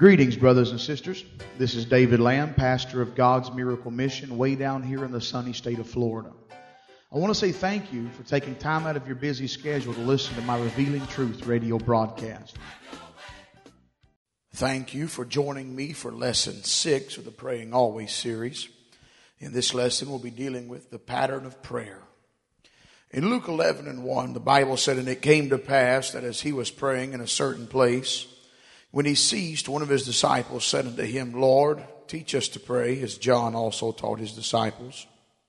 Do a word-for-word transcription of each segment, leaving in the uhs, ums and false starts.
Greetings, brothers and sisters. This is David Lamb, pastor of God's Miracle Mission way down here in the sunny state of Florida. I want to say thank you for taking time out of your busy schedule to listen to my Revealing Truth radio broadcast. Thank you for joining me for lesson six of the Praying Always series. In this lesson, we'll be dealing with the pattern of prayer. In Luke eleven and one, the Bible said, "And it came to pass that as he was praying in a certain place, when he ceased, one of his disciples said unto him, Lord, teach us to pray, as John also taught his disciples."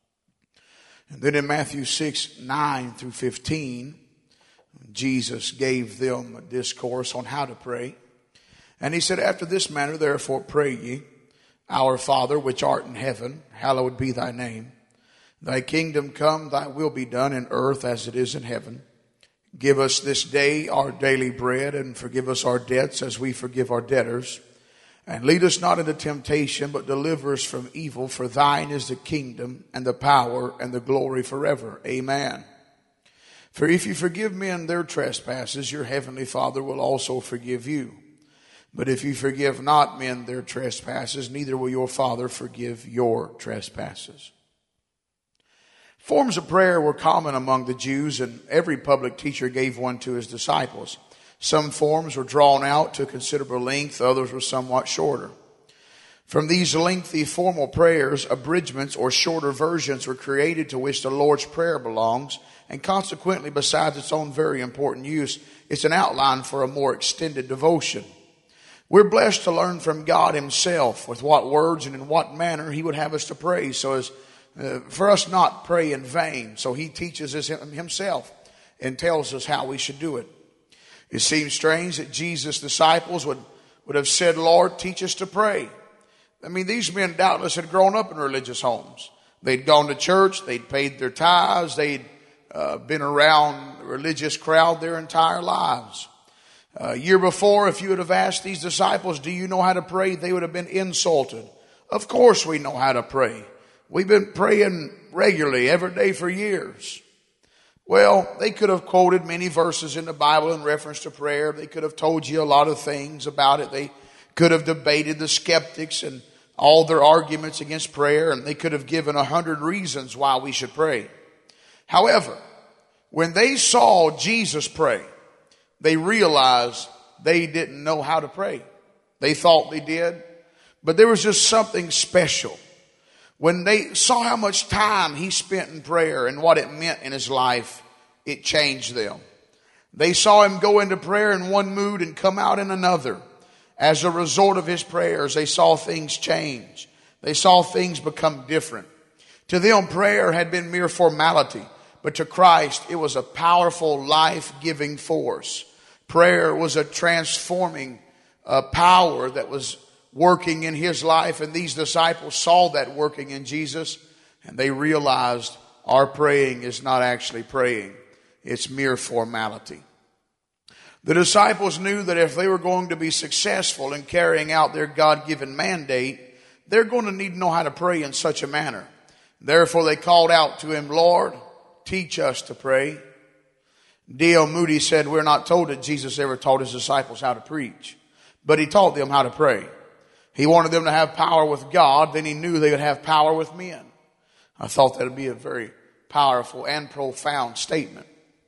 And then in Matthew six, nine through fifteen, Jesus gave them a discourse on how to pray. And he said, "After this manner, therefore, pray ye, Our Father, which art in heaven, hallowed be thy name. Thy kingdom come, thy will be done in earth as it is in heaven. Give us this day our daily bread, and forgive us our debts as we forgive our debtors. And lead us not into temptation, but deliver us from evil. For thine is the kingdom, and the power, and the glory forever. Amen. For if you forgive men their trespasses, your heavenly Father will also forgive you. But if you forgive not men their trespasses, neither will your Father forgive your trespasses." Forms of prayer were common among the Jews, and every public teacher gave one to his disciples. Some forms were drawn out to considerable length, others were somewhat shorter. From these lengthy formal prayers, abridgments or shorter versions were created to which the Lord's Prayer belongs, and consequently, besides its own very important use, it's an outline for a more extended devotion. We're blessed to learn from God himself with what words and in what manner he would have us to pray, so as Uh, for us not pray in vain. So he teaches us himself and tells us how we should do it. It seems strange that Jesus' disciples would, would have said, "Lord, teach us to pray." I mean, these men doubtless had grown up in religious homes. They'd gone to church, they'd paid their tithes, they'd uh, been around a religious crowd their entire lives. A year before, if you would have asked these disciples, "Do you know how to pray?" they would have been insulted. Of course we know how to pray. We've been praying regularly every day for years. Well, they could have quoted many verses in the Bible in reference to prayer. They could have told you a lot of things about it. They could have debated the skeptics and all their arguments against prayer, and they could have given a hundred reasons why we should pray. However, when they saw Jesus pray, they realized they didn't know how to pray. They thought they did, but there was just something special. When they saw how much time he spent in prayer and what it meant in his life, it changed them. They saw him go into prayer in one mood and come out in another. As a result of his prayers, they saw things change. They saw things become different. To them, prayer had been mere formality, but to Christ, it was a powerful, life-giving force. Prayer was a transforming uh, power that was working in his life, and these disciples saw that working in Jesus, and they realized our praying is not actually praying. It's mere formality. The disciples knew that if they were going to be successful in carrying out their God-given mandate, they're going to need to know how to pray in such a manner. Therefore, they called out to him, "Lord, teach us to pray." D L Moody said, "We're not told that Jesus ever taught his disciples how to preach, but he taught them how to pray. He wanted them to have power with God, then he knew they would have power with men." I thought that would be a very powerful and profound statement.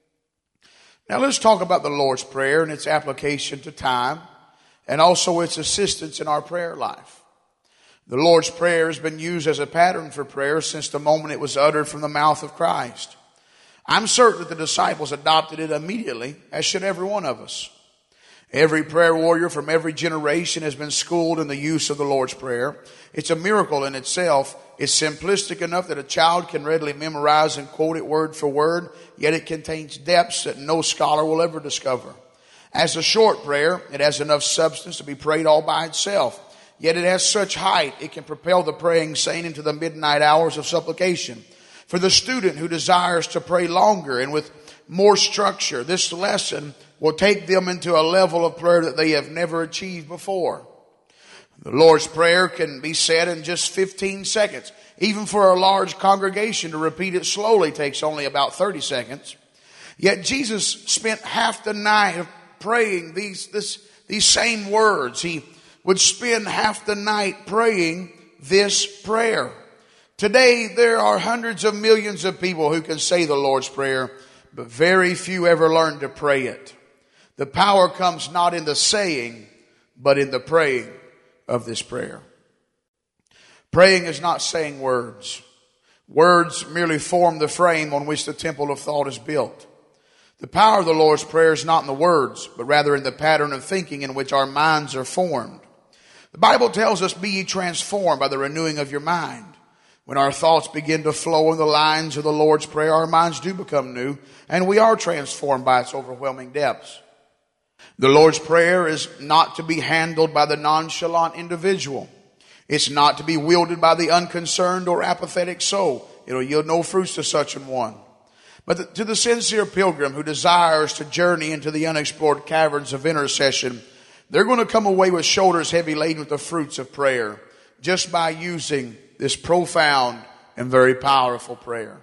Now let's talk about the Lord's Prayer and its application to time, and also its assistance in our prayer life. The Lord's Prayer has been used as a pattern for prayer since the moment it was uttered from the mouth of Christ. I'm certain that the disciples adopted it immediately, as should every one of us. Every prayer warrior from every generation has been schooled in the use of the Lord's Prayer. It's a miracle in itself. It's simplistic enough that a child can readily memorize and quote it word for word, yet it contains depths that no scholar will ever discover. As a short prayer, it has enough substance to be prayed all by itself, yet it has such height it can propel the praying saint into the midnight hours of supplication. For the student who desires to pray longer and with more structure, this lesson will take them into a level of prayer that they have never achieved before. The Lord's Prayer can be said in just fifteen seconds. Even for a large congregation, to repeat it slowly takes only about thirty seconds. Yet Jesus spent half the night praying these, this, these same words. He would spend half the night praying this prayer. Today, there are hundreds of millions of people who can say the Lord's Prayer, but very few ever learn to pray it. The power comes not in the saying, but in the praying of this prayer. Praying is not saying words. Words merely form the frame on which the temple of thought is built. The power of the Lord's Prayer is not in the words, but rather in the pattern of thinking in which our minds are formed. The Bible tells us, be ye transformed by the renewing of your mind. When our thoughts begin to flow in the lines of the Lord's Prayer, our minds do become new, and we are transformed by its overwhelming depths. The Lord's Prayer is not to be handled by the nonchalant individual. It's not to be wielded by the unconcerned or apathetic soul. It'll yield no fruits to such an one. But the, to the sincere pilgrim who desires to journey into the unexplored caverns of intercession, they're going to come away with shoulders heavy laden with the fruits of prayer just by using this profound and very powerful prayer.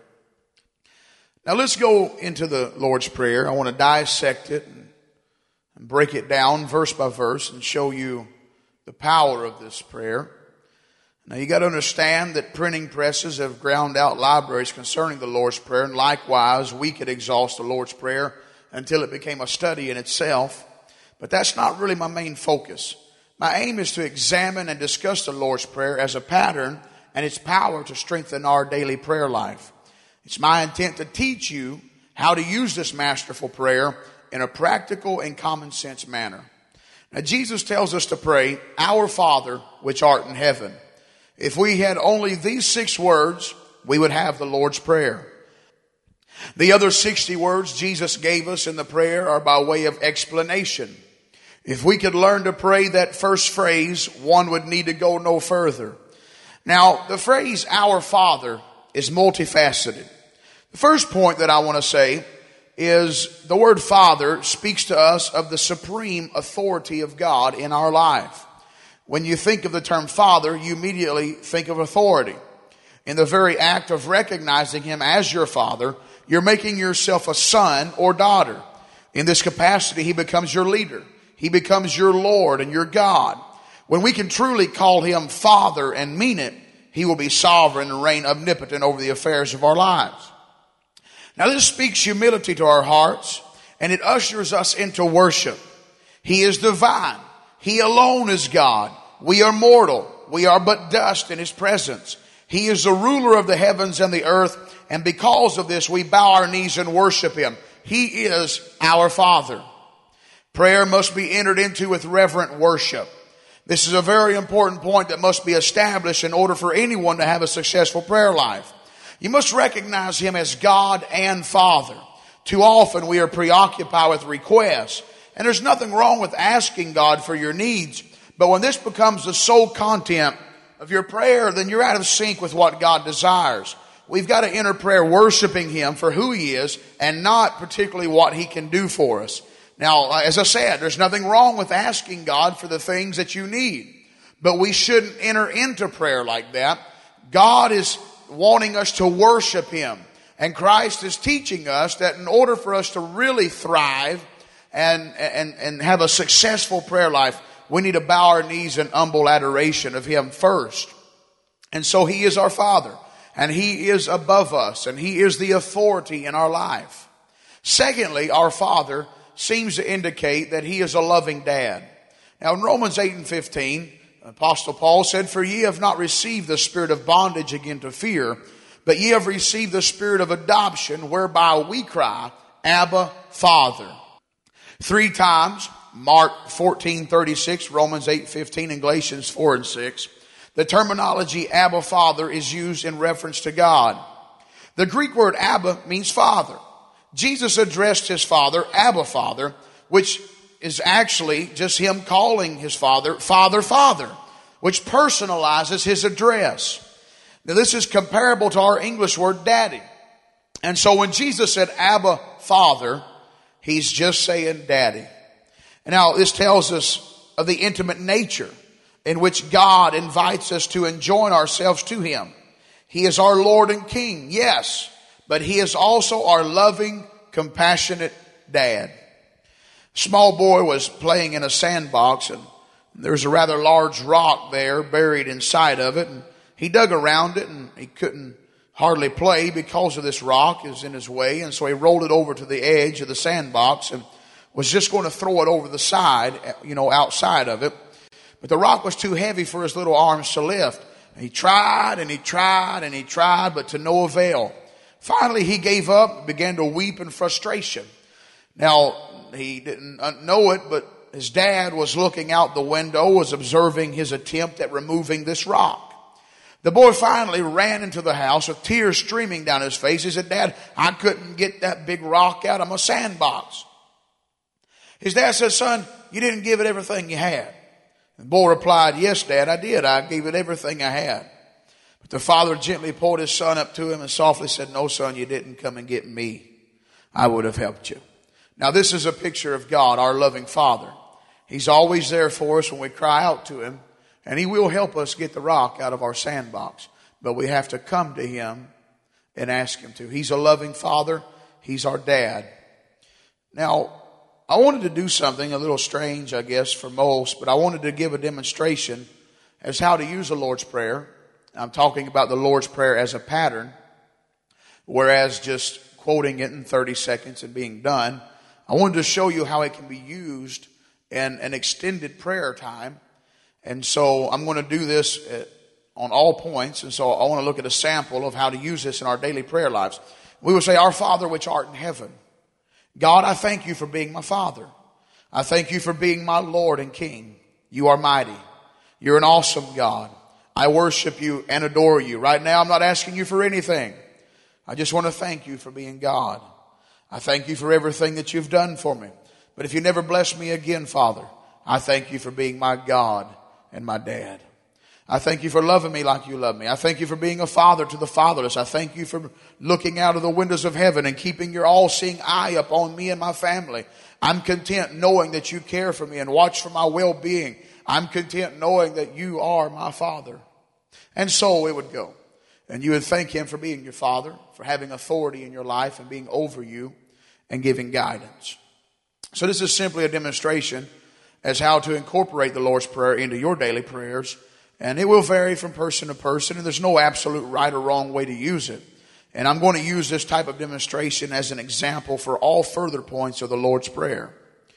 Now let's go into the Lord's Prayer. I want to dissect it and, and break it down verse by verse and show you the power of this prayer. Now you got to understand that printing presses have ground out libraries concerning the Lord's Prayer, and likewise we could exhaust the Lord's Prayer until it became a study in itself. But that's not really my main focus. My aim is to examine and discuss the Lord's Prayer as a pattern and its power to strengthen our daily prayer life. It's my intent to teach you how to use this masterful prayer in a practical and common sense manner. Now Jesus tells us to pray, Our Father, which art in heaven. If we had only these six words, we would have the Lord's Prayer. The other sixty words Jesus gave us in the prayer are by way of explanation. If we could learn to pray that first phrase, one would need to go no further. Now, the phrase, Our Father, is multifaceted. The first point that I want to say is the word Father speaks to us of the supreme authority of God in our life. When you think of the term Father, you immediately think of authority. In the very act of recognizing Him as your Father, you're making yourself a son or daughter. In this capacity, He becomes your leader. He becomes your Lord and your God. When we can truly call Him Father and mean it, He will be sovereign and reign omnipotent over the affairs of our lives. Now this speaks humility to our hearts, and it ushers us into worship. He is divine. He alone is God. We are mortal. We are but dust in His presence. He is the ruler of the heavens and the earth, and because of this, we bow our knees and worship Him. He is our Father. Prayer must be entered into with reverent worship. This is a very important point that must be established in order for anyone to have a successful prayer life. You must recognize Him as God and Father. Too often we are preoccupied with requests, and there's nothing wrong with asking God for your needs, but when this becomes the sole content of your prayer, then you're out of sync with what God desires. We've got to enter prayer worshiping Him for who He is and not particularly what He can do for us. Now, as I said, there's nothing wrong with asking God for the things that you need, but we shouldn't enter into prayer like that. God is wanting us to worship Him, and Christ is teaching us that in order for us to really thrive and, and, and have a successful prayer life, we need to bow our knees in humble adoration of Him first. And so He is our Father, and He is above us, and He is the authority in our life. Secondly, our Father seems to indicate that He is a loving dad. Now in Romans eight and fifteen, Apostle Paul said, For ye have not received the spirit of bondage again to fear, but ye have received the spirit of adoption, whereby we cry, Abba, Father. Three times, Mark fourteen thirty-six, Romans eight fifteen, and Galatians four and six, the terminology Abba, Father is used in reference to God. The Greek word Abba means father. Jesus addressed His Father, Abba, Father, which is actually just Him calling His Father, Father, Father, which personalizes His address. Now this is comparable to our English word daddy. And so when Jesus said Abba, Father, He's just saying daddy. And now this tells us of the intimate nature in which God invites us to enjoin ourselves to Him. He is our Lord and King, yes, but He is also our loving, compassionate dad. A small boy was playing in a sandbox, and There's a rather large rock there buried inside of it, and he dug around it, and he couldn't hardly play because of this rock is in his way, and so he rolled it over to the edge of the sandbox and was just going to throw it over the side, you know, outside of it. But the rock was too heavy for his little arms to lift. And he tried and he tried and he tried, but to no avail. Finally, he gave up and began to weep in frustration. Now, he didn't know it, but his dad was looking out the window, was observing his attempt at removing this rock. The boy finally ran into the house with tears streaming down his face. He said, "Dad, I couldn't get that big rock out of my sandbox." His dad said, "Son, you didn't give it everything you had." The boy replied, "Yes, Dad, I did. I gave it everything I had." But the father gently pulled his son up to him and softly said, "No, son, you didn't come and get me. I would have helped you." Now, this is a picture of God, our loving Father. He's always there for us when we cry out to Him, and He will help us get the rock out of our sandbox. But we have to come to Him and ask Him to. He's a loving Father. He's our dad. Now, I wanted to do something a little strange, I guess, for most, but I wanted to give a demonstration as how to use the Lord's Prayer. I'm talking about the Lord's Prayer as a pattern, whereas just quoting it in thirty seconds and being done. I wanted to show you how it can be used in an extended prayer time. And so I'm going to do this on all points. And so I want to look at a sample of how to use this in our daily prayer lives. We will say, "Our Father which art in heaven." God, I thank you for being my Father. I thank you for being my Lord and King. You are mighty. You're an awesome God. I worship you and adore you. Right now, I'm not asking you for anything. I just want to thank you for being God. I thank you for everything that you've done for me. But if you never bless me again, Father, I thank you for being my God and my dad. I thank you for loving me like you love me. I thank you for being a father to the fatherless. I thank you for looking out of the windows of heaven and keeping your all-seeing eye upon me and my family. I'm content knowing that you care for me and watch for my well-being. I'm content knowing that you are my Father. And so it would go. And you would thank Him for being your Father, for having authority in your life and being over you and giving guidance. So this is simply a demonstration as how to incorporate the Lord's Prayer into your daily prayers. And it will vary from person to person, and there's no absolute right or wrong way to use it. And I'm going to use this type of demonstration as an example for all further points of the Lord's Prayer.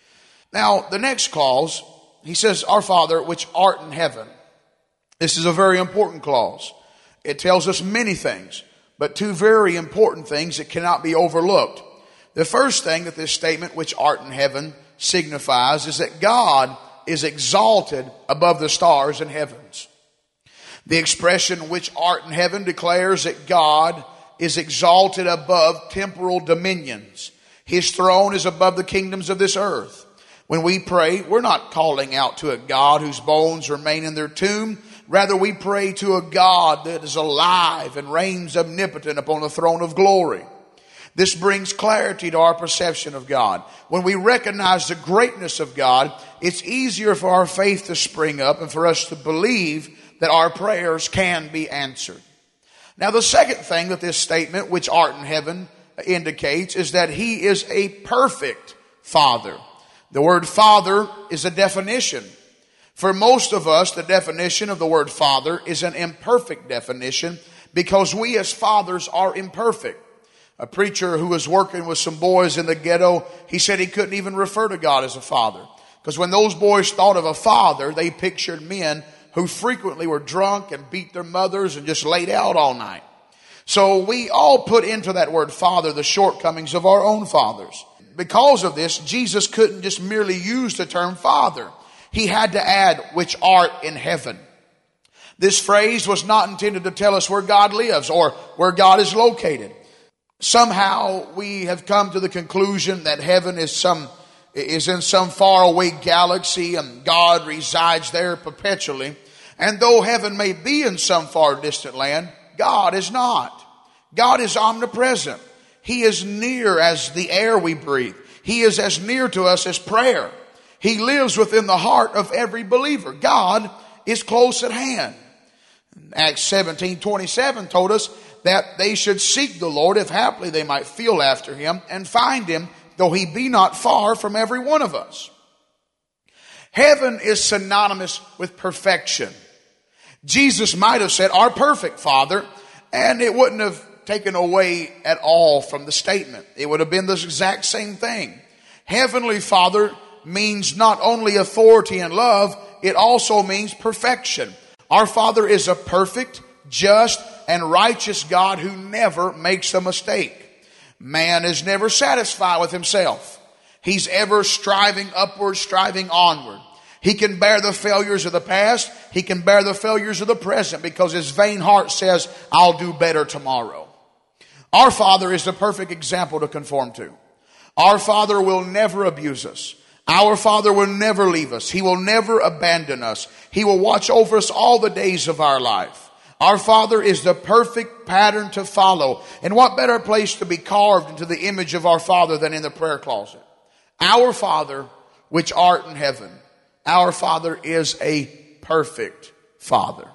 Now, the next clause, he says, "Our Father which art in heaven." This is a very important clause. It tells us many things, but two very important things that cannot be overlooked. The first thing that this statement, "which art in heaven," signifies is that God is exalted above the stars and heavens. The expression "which art in heaven" declares that God is exalted above temporal dominions. His throne is above the kingdoms of this earth. When we pray, we're not calling out to a God whose bones remain in their tomb. Rather, we pray to a God that is alive and reigns omnipotent upon the throne of glory. This brings clarity to our perception of God. When we recognize the greatness of God, it's easier for our faith to spring up and for us to believe that our prayers can be answered. Now, the second thing that this statement, "which art in heaven," indicates is that He is a perfect Father. The word Father is a definition. For most of us, the definition of the word Father is an imperfect definition because we as fathers are imperfect. A preacher who was working with some boys in the ghetto, he said he couldn't even refer to God as a father. Because when those boys thought of a father, they pictured men who frequently were drunk and beat their mothers and just laid out all night. So we all put into that word father the shortcomings of our own fathers. Because of this, Jesus couldn't just merely use the term father. He had to add, "which art in heaven." This phrase was not intended to tell us where God lives or where God is located. Somehow we have come to the conclusion that heaven is some is in some faraway galaxy and God resides there perpetually. And though heaven may be in some far distant land, God is not. God is omnipresent. He is near as the air we breathe. He is as near to us as prayer. He lives within the heart of every believer. God is close at hand. Acts seventeen twenty-seven told us that they should seek the Lord if haply they might feel after Him and find Him, though He be not far from every one of us. Heaven is synonymous with perfection. Jesus might have said, our perfect Father, and it wouldn't have taken away at all from the statement. It would have been the exact same thing. Heavenly Father means not only authority and love, it also means perfection. Our Father is a perfect, just, and righteous God who never makes a mistake. Man is never satisfied with himself. He's ever striving upward, striving onward. He can bear the failures of the past. He can bear the failures of the present because his vain heart says, I'll do better tomorrow. Our Father is the perfect example to conform to. Our Father will never abuse us. Our Father will never leave us. He will never abandon us. He will watch over us all the days of our life. Our Father is the perfect pattern to follow. And what better place to be carved into the image of our Father than in the prayer closet? Our Father, which art in heaven. Our Father is a perfect Father.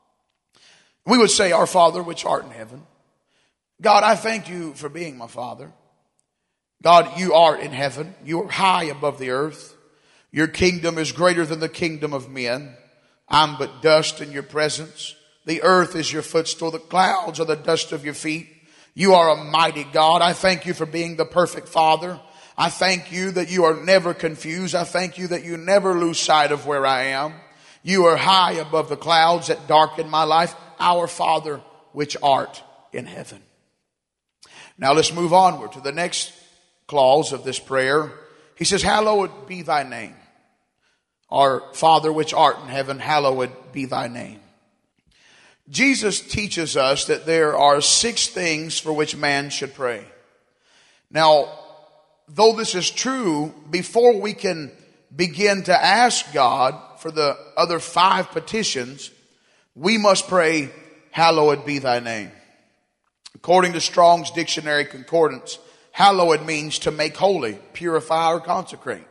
We would say, our Father, which art in heaven. God, I thank you for being my Father. God, you are in heaven. You are high above the earth. Your kingdom is greater than the kingdom of men. I'm but dust in your presence. The earth is your footstool. The clouds are the dust of your feet. You are a mighty God. I thank you for being the perfect Father. I thank you that you are never confused. I thank you that you never lose sight of where I am. You are high above the clouds that darken my life. Our Father, which art in heaven. Now let's move onward to the next clause of this prayer. He says, hallowed be thy name. Our Father, which art in heaven, hallowed be thy name. Jesus teaches us that there are six things for which man should pray. Now, though this is true, before we can begin to ask God for the other five petitions, we must pray, hallowed be thy name. According to Strong's Dictionary Concordance, hallowed means to make holy, purify, or consecrate.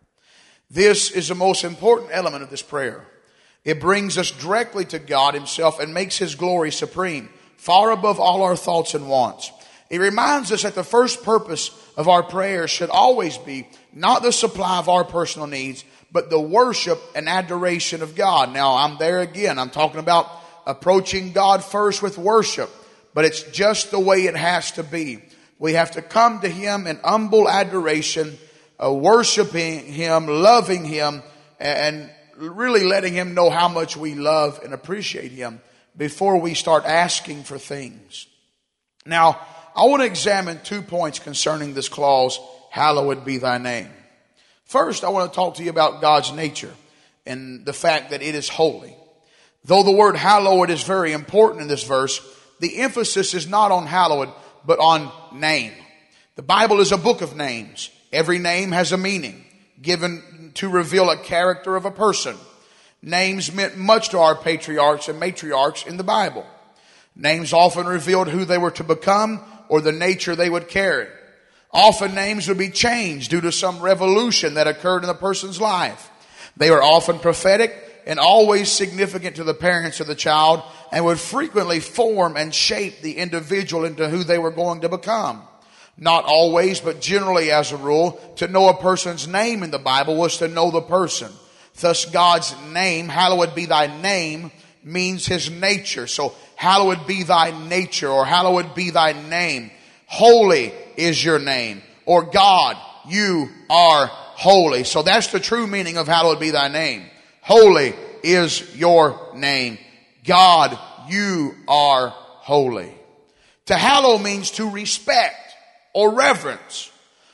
This is the most important element of this prayer. It brings us directly to God himself and makes his glory supreme, far above all our thoughts and wants. It reminds us that the first purpose of our prayers should always be not the supply of our personal needs, but the worship and adoration of God. Now, I'm there again. I'm talking about approaching God first with worship, but it's just the way it has to be. We have to come to him in humble adoration, uh, worshiping him, loving him, and really letting him know how much we love and appreciate him before we start asking for things. Now, I want to examine two points concerning this clause, hallowed be thy name. First, I want to talk to you about God's nature and the fact that it is holy. Though the word hallowed is very important in this verse, the emphasis is not on hallowed, but on name. The Bible is a book of names. Every name has a meaning given to reveal a character of a person. Names meant much to our patriarchs and matriarchs in the Bible. Names often revealed who they were to become or the nature they would carry. Often names would be changed due to some revolution that occurred in the person's life. They were often prophetic and always significant to the parents of the child and would frequently form and shape the individual into who they were going to become. Not always, but generally as a rule, to know a person's name in the Bible was to know the person. Thus God's name, hallowed be thy name, means his nature. So hallowed be thy nature, or hallowed be thy name. Holy is your name. Or God, you are holy. So that's the true meaning of hallowed be thy name. Holy is your name. God, you are holy. To hallow means to respect or reverence.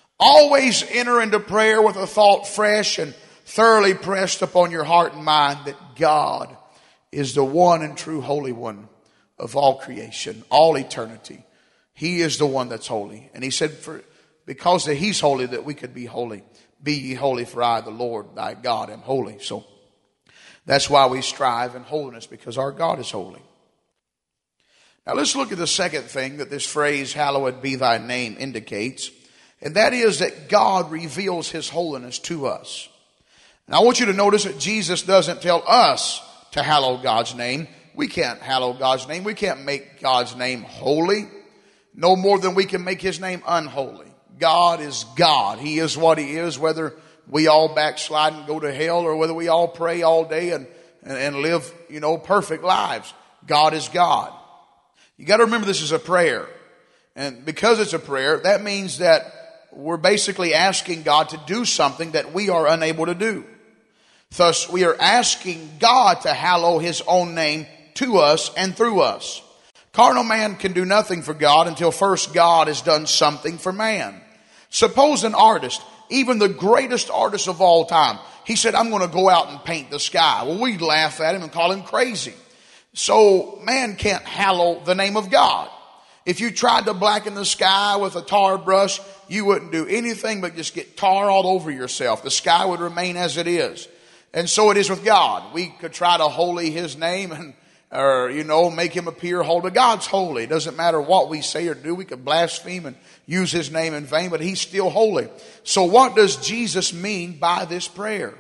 Always enter into prayer with a thought fresh and thoroughly pressed upon your heart and mind that God is the one and true Holy One of all creation, all eternity. He is the one that's holy. And he said, for because that he's holy, that we could be holy. Be ye holy, for I, the Lord, thy God, am holy. So that's why we strive in holiness, because our God is holy. Now let's look at the second thing that this phrase, hallowed be thy name, indicates. And that is that God reveals his holiness to us. And I want you to notice that Jesus doesn't tell us to hallow God's name. We can't hallow God's name. We can't make God's name holy, no more than we can make his name unholy. God is God. He is what he is, whether we all backslide and go to hell, or whether we all pray all day and, and, and live, you know, perfect lives. God is God. You got to remember this is a prayer. And because it's a prayer, that means that we're basically asking God to do something that we are unable to do. Thus, we are asking God to hallow His own name to us and through us. Carnal man can do nothing for God until first God has done something for man. Suppose an artist, even the greatest artist of all time, he said, I'm going to go out and paint the sky. Well, we'd laugh at him and call him crazy. So man can't hallow the name of God. If you tried to blacken the sky with a tar brush, you wouldn't do anything but just get tar all over yourself. The sky would remain as it is. And so it is with God. We could try to holy His name and, or, you know, make Him appear holy. But God's holy. It doesn't matter what we say or do. We could blaspheme and use His name in vain, but He's still holy. So what does Jesus mean by this prayer?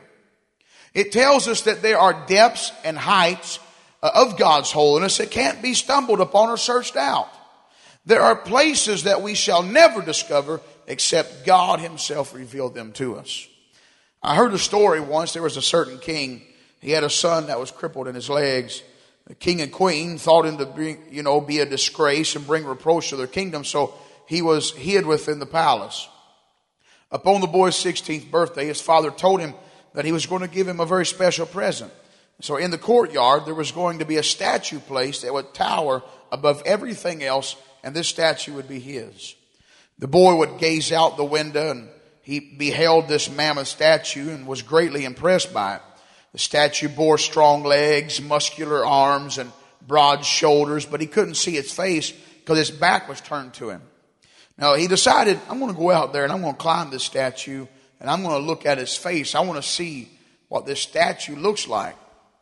It tells us that there are depths and heights of God's holiness that can't be stumbled upon or searched out. There are places that we shall never discover except God Himself revealed them to us. I heard a story once. There was a certain king. He had a son that was crippled in his legs. The king and queen thought him to be, you know, be a disgrace and bring reproach to their kingdom. So he was hid within the palace. Upon the boy's sixteenth birthday, his father told him that he was going to give him a very special present. So in the courtyard, there was going to be a statue placed that would tower above everything else, and this statue would be his. The boy would gaze out the window, and he beheld this mammoth statue and was greatly impressed by it. The statue bore strong legs, muscular arms, and broad shoulders, but he couldn't see its face because its back was turned to him. Now he decided, I'm going to go out there and I'm going to climb this statue and I'm going to look at its face. I want to see what this statue looks like.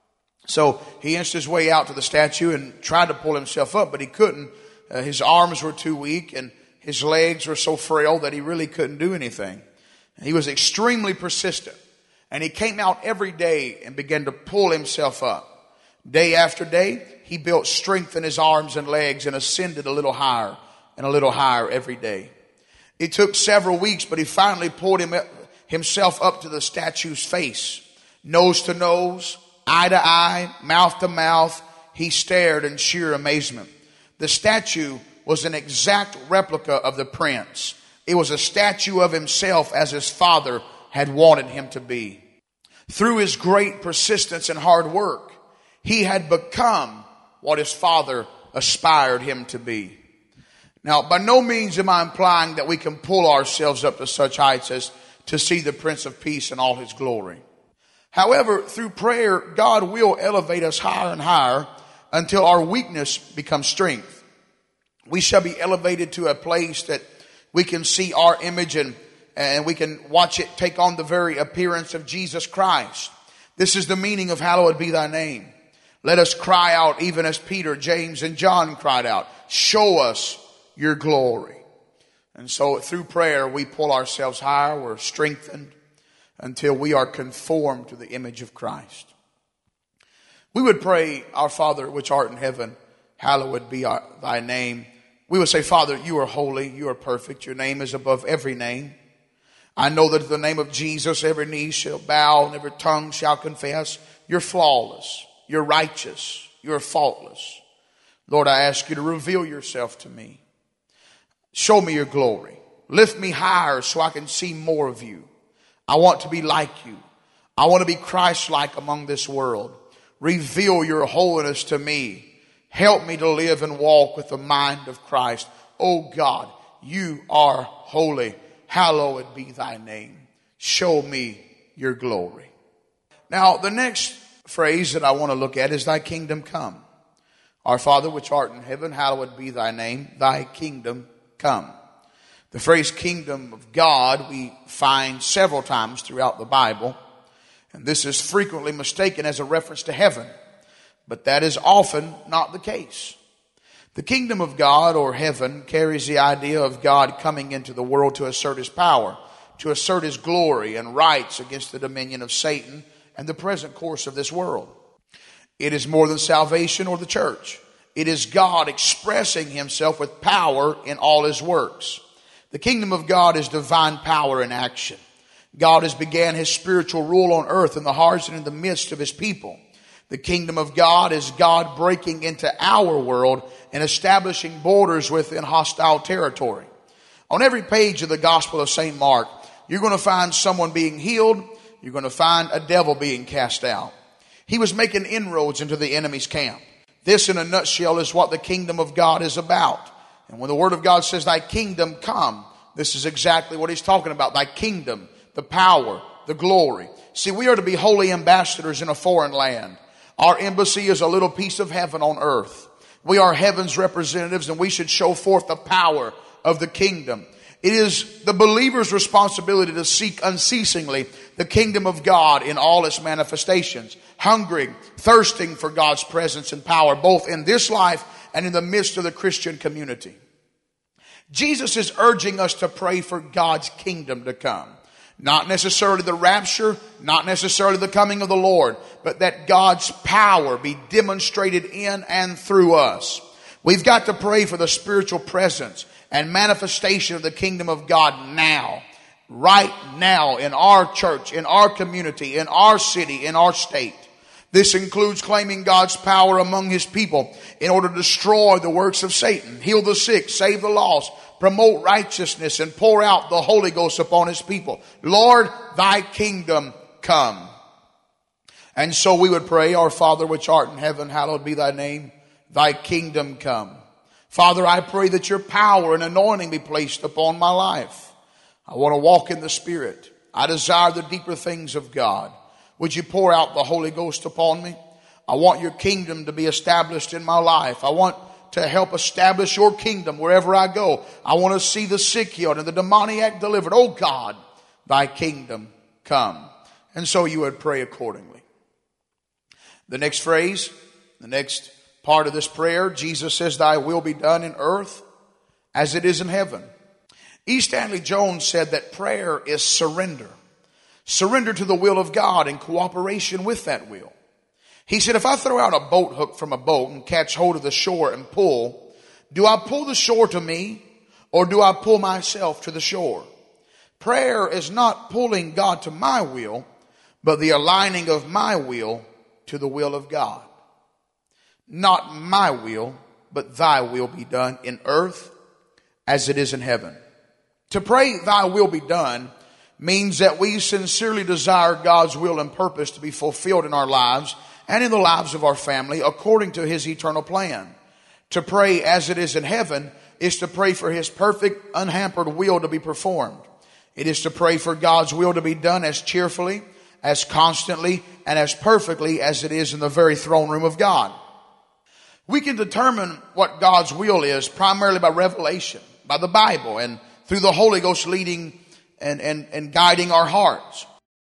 So he inched his way out to the statue and tried to pull himself up, but he couldn't. Uh, his arms were too weak and his legs were so frail that he really couldn't do anything. He was extremely persistent, and he came out every day and began to pull himself up. Day after day, he built strength in his arms and legs and ascended a little higher and a little higher every day. It took several weeks, but he finally pulled him, himself up to the statue's face. Nose to nose, eye to eye, mouth to mouth, he stared in sheer amazement. The statue was an exact replica of the prince. It was a statue of himself as his father had wanted him to be. Through his great persistence and hard work, he had become what his father aspired him to be. Now, by no means am I implying that we can pull ourselves up to such heights as to see the Prince of Peace in all His glory. However, through prayer, God will elevate us higher and higher until our weakness becomes strength. We shall be elevated to a place that we can see our image and, and we can watch it take on the very appearance of Jesus Christ. This is the meaning of hallowed be thy name. Let us cry out even as Peter, James, and John cried out. Show us your glory. And so through prayer, we pull ourselves higher. We're strengthened until we are conformed to the image of Christ. We would pray, Our Father which art in heaven, hallowed be our, thy name. We would say, Father, you are holy, you are perfect. Your name is above every name. I know that in the name of Jesus, every knee shall bow and every tongue shall confess. You're flawless, you're righteous, you're faultless. Lord, I ask you to reveal yourself to me. Show me your glory. Lift me higher so I can see more of you. I want to be like you. I want to be Christ-like among this world. Reveal your holiness to me. Help me to live and walk with the mind of Christ. Oh God, you are holy. Hallowed be thy name. Show me your glory. Now, the next phrase that I want to look at is thy kingdom come. Our Father which art in heaven, hallowed be thy name. Thy kingdom come. The phrase kingdom of God we find several times throughout the Bible. And this is frequently mistaken as a reference to heaven. But that is often not the case. The kingdom of God or heaven carries the idea of God coming into the world to assert His power, to assert His glory and rights against the dominion of Satan and the present course of this world. It is more than salvation or the church. It is God expressing Himself with power in all His works. The kingdom of God is divine power in action. God has began his spiritual rule on earth in the hearts and in the midst of his people. The kingdom of God is God breaking into our world and establishing borders within hostile territory. On every page of the Gospel of Saint Mark, you're going to find someone being healed. You're going to find a devil being cast out. He was making inroads into the enemy's camp. This, in a nutshell, is what the kingdom of God is about. And when the Word of God says, thy kingdom come, this is exactly what he's talking about. Thy kingdom, the power, the glory. See, we are to be holy ambassadors in a foreign land. Our embassy is a little piece of heaven on earth. We are heaven's representatives, and we should show forth the power of the kingdom. It is the believer's responsibility to seek unceasingly the kingdom of God in all its manifestations, hungering, thirsting for God's presence and power, both in this life and in the midst of the Christian community. Jesus is urging us to pray for God's kingdom to come. Not necessarily the rapture, not necessarily the coming of the Lord, but that God's power be demonstrated in and through us. We've got to pray for the spiritual presence and manifestation of the kingdom of God now, right now, in our church, in our community, in our city, in our state. This includes claiming God's power among his people in order to destroy the works of Satan, heal the sick, save the lost, promote righteousness, and pour out the Holy Ghost upon his people. Lord, thy kingdom come. And so we would pray, our Father which art in heaven, hallowed be thy name. Thy kingdom come. Father, I pray that your power and anointing be placed upon my life. I want to walk in the Spirit. I desire the deeper things of God. Would you pour out the Holy Ghost upon me? I want your kingdom to be established in my life. I want to help establish your kingdom wherever I go. I want to see the sick healed and the demoniac delivered. Oh God, thy kingdom come. And so you would pray accordingly. The next phrase, the next part of this prayer, Jesus says, thy will be done in earth as it is in heaven. E. Stanley Jones said that prayer is surrender. Surrender to the will of God in cooperation with that will. He said, if I throw out a boat hook from a boat and catch hold of the shore and pull, do I pull the shore to me or do I pull myself to the shore? Prayer is not pulling God to my will, but the aligning of my will to the will of God. Not my will, but thy will be done in earth as it is in heaven. To pray thy will be done means that we sincerely desire God's will and purpose to be fulfilled in our lives and in the lives of our family according to his eternal plan. To pray as it is in heaven is to pray for his perfect, unhampered will to be performed. It is to pray for God's will to be done as cheerfully, as constantly, and as perfectly as it is in the very throne room of God. We can determine what God's will is primarily by revelation, by the Bible, and through the Holy Ghost leading and, and, and guiding our hearts.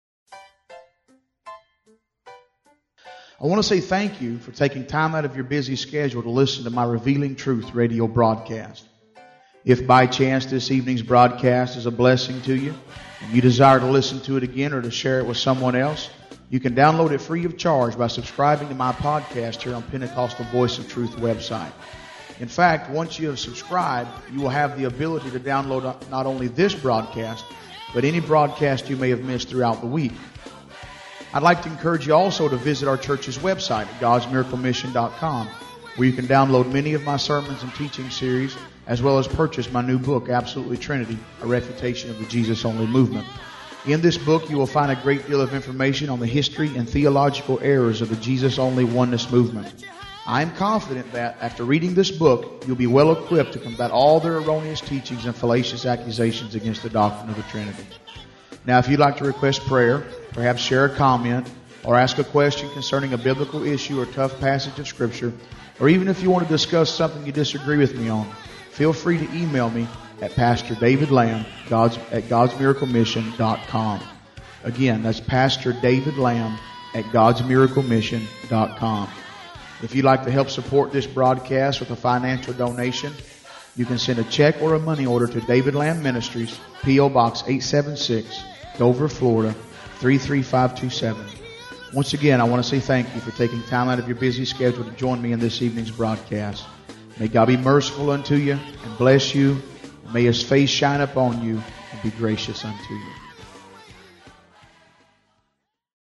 I want to say thank you for taking time out of your busy schedule to listen to my Revealing Truth radio broadcast. If by chance this evening's broadcast is a blessing to you, and you desire to listen to it again or to share it with someone else, you can download it free of charge by subscribing to my podcast here on Pentecostal Voice of Truth website. In fact, once you have subscribed, you will have the ability to download not only this broadcast, but any broadcast you may have missed throughout the week. I'd like to encourage you also to visit our church's website at gods miracle mission dot com, where you can download many of my sermons and teaching series, as well as purchase my new book, Absolutely Trinity, A Refutation of the Jesus-Only Movement. In this book, you will find a great deal of information on the history and theological errors of the Jesus-Only Oneness Movement. I am confident that after reading this book, you'll be well equipped to combat all their erroneous teachings and fallacious accusations against the doctrine of the Trinity. Now, if you'd like to request prayer, perhaps share a comment, or ask a question concerning a biblical issue or tough passage of Scripture, or even if you want to discuss something you disagree with me on, feel free to email me at Pastor David Lamb God's, at gods miracle mission dot com. Again, that's Pastor David Lamb at gods miracle mission dot com. If you'd like to help support this broadcast with a financial donation, you can send a check or a money order to David Lamb Ministries, P O Box eight seven six, Dover, Florida, three three five two seven. Once again, I want to say thank you for taking time out of your busy schedule to join me in this evening's broadcast. May God be merciful unto you and bless you. May his face shine upon you and be gracious unto you.